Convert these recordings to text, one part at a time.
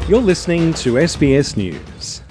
You're listening to SBS News.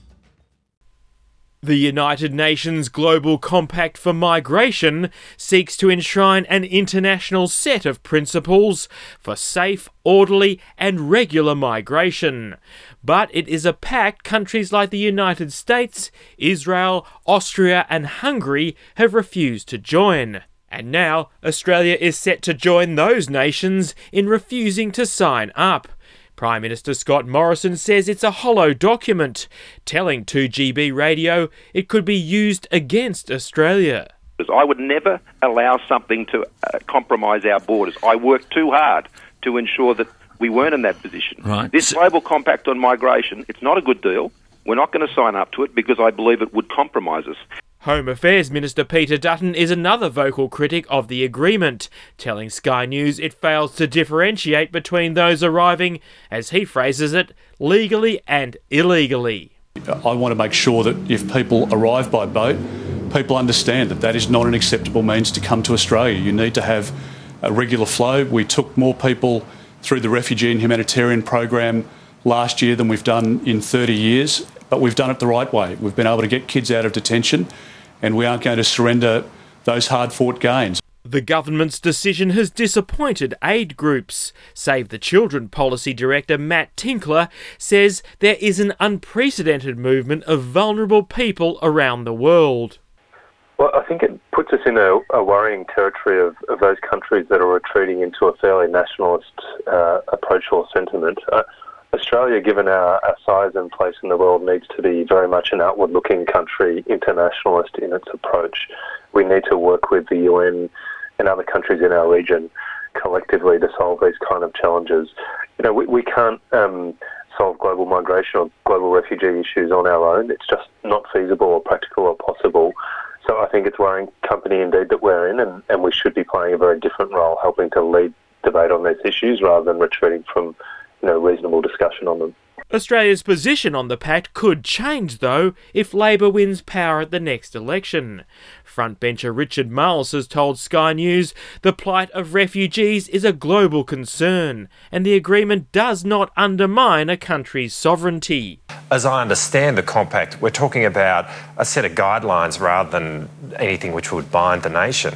The United Nations Global Compact for Migration seeks to enshrine an international set of principles for safe, orderly and regular migration. But it is a pact countries like the United States, Israel, Austria and Hungary have refused to join. And now Australia is set to join those nations in refusing to sign up. Prime Minister Scott Morrison says it's a hollow document, telling 2GB Radio it could be used against Australia. I would never allow something to compromise our borders. I worked too hard to ensure that we weren't in that position. Right. This global compact on migration, it's not a good deal. We're not going to sign up to it because I believe it would compromise us. Home Affairs Minister Peter Dutton is another vocal critic of the agreement, telling Sky News it fails to differentiate between those arriving, as he phrases it, legally and illegally. I want to make sure that if people arrive by boat, people understand that that is not an acceptable means to come to Australia. You need to have a regular flow. We took more people through the refugee and humanitarian program last year than we've done in 30 years, but we've done it the right way. We've been able to get kids out of detention, and we aren't going to surrender those hard-fought gains. The government's decision has disappointed aid groups. Save the Children Policy Director Matt Tinkler says there is an unprecedented movement of vulnerable people around the world. Well, I think it puts us in a worrying territory of those countries that are retreating into a fairly nationalist approach or sentiment. Australia, given our size and place in the world, needs to be very much an outward-looking country, internationalist in its approach. We need to work with the UN and other countries in our region collectively to solve these kind of challenges. You know, we can't solve global migration or global refugee issues on our own. It's just not feasible or practical or possible. So I think it's worrying company indeed that we're in, and we should be playing a very different role, helping to lead debate on these issues rather than retreating from reasonable discussion on them. Australia's position on the pact could change, though, if Labor wins power at the next election. Frontbencher Richard Marles has told Sky News the plight of refugees is a global concern, and the agreement does not undermine a country's sovereignty. As I understand the compact, we're talking about a set of guidelines rather than anything which would bind the nation.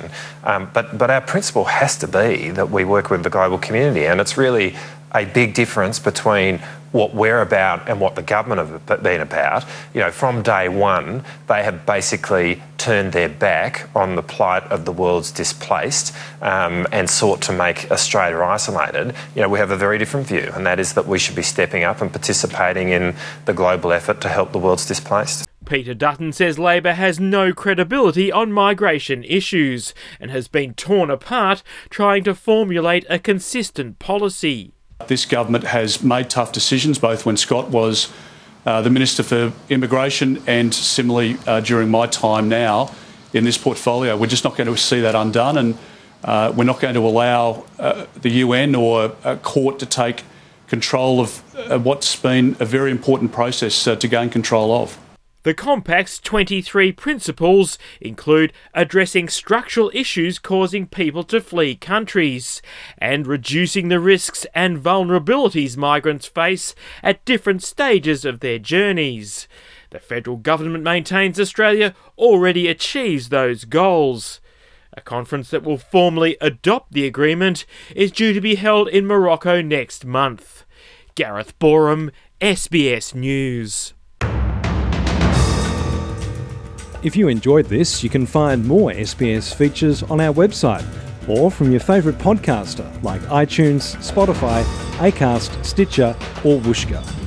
But our principle has to be that we work with the global community, and it's really a big difference between what we're about and what the government have been about. You know, from day one, they have basically turned their back on the plight of the world's displaced and sought to make Australia isolated. You know, we have a very different view, and that is that we should be stepping up and participating in the global effort to help the world's displaced. Peter Dutton says Labor has no credibility on migration issues and has been torn apart trying to formulate a consistent policy. This government has made tough decisions, both when Scott was the Minister for Immigration and similarly during my time now in this portfolio. We're just not going to see that undone, and we're not going to allow the UN or a court to take control of what's been a very important process to gain control of. The Compact's 23 principles include addressing structural issues causing people to flee countries and reducing the risks and vulnerabilities migrants face at different stages of their journeys. The federal government maintains Australia already achieves those goals. A conference that will formally adopt the agreement is due to be held in Morocco next month. Gareth Borum, SBS News. If you enjoyed this, you can find more SBS features on our website or from your favourite podcaster like iTunes, Spotify, Acast, Stitcher or Whooshkaa.